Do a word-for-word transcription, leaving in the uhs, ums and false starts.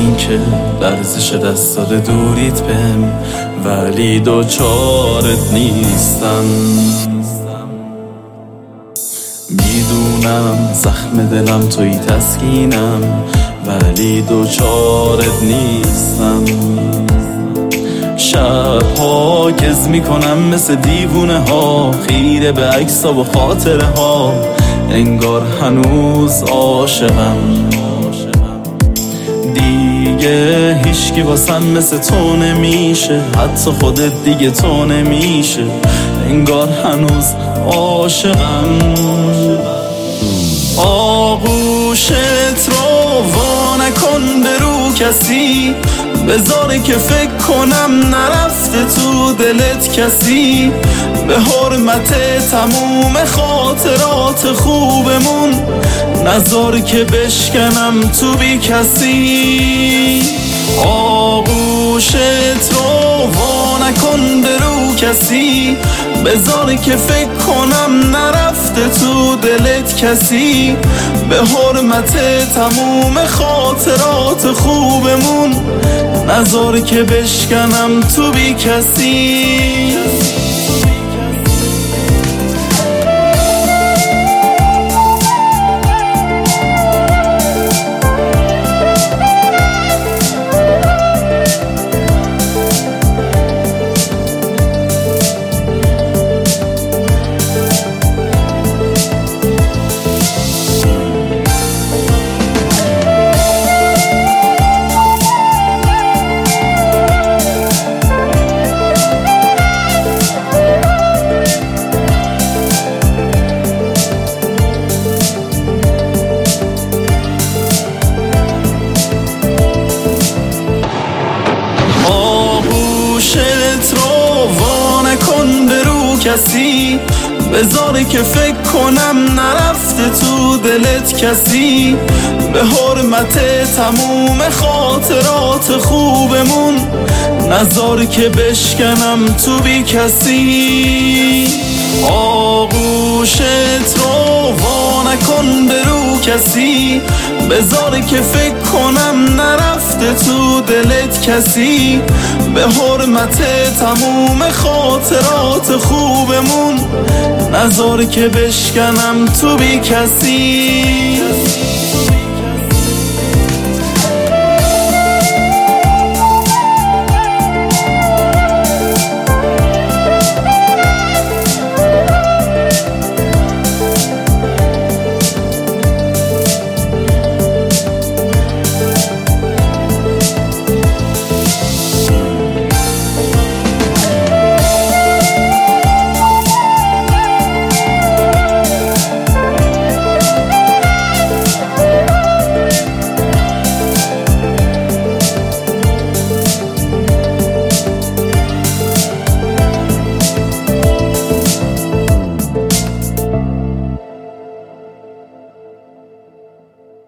این که لرزش دست داده دوریت بهم، ولی دوچارت نیستم. میدونم زخم دلم توی تسکینم، ولی دوچارت نیستم. شبها گز میکنم مثل دیوونه ها، خیره به عکسا و خاطره ها، انگار هنوز عاشقم. دیگه هیچکی واسم مثل تو نمیشه، حتی خودت دیگه تو نمیشه، انگار هنوز عاشقم. آغوشت رو وا نکن به رو کسی، بذاره که فکر کنم نرفته تو دلت کسی. به حرمت تموم خاطرات خوبمون، نذار که بشکنم تو بی کسی. آغوشت رو وا نکن به رو کسی، بذاره که فکر کنم نرفته تو دلت کسی. به حرمت تموم خاطرات خوبمون، نذار که بشکنم تو بی کسی. کسی بذاره که فکر کنم نرفته تو دلت کسی. به حرمت تموم خاطرات خوبمون، نذار که بشکنم تو بی کسی. آغوشت رو وا نکن به رو کسی، بذاره که فکر کنم نرفته تو دلت کسی. به حرمت تموم خاطرات خوبمون، نذار که بشکنم تو بی کسی.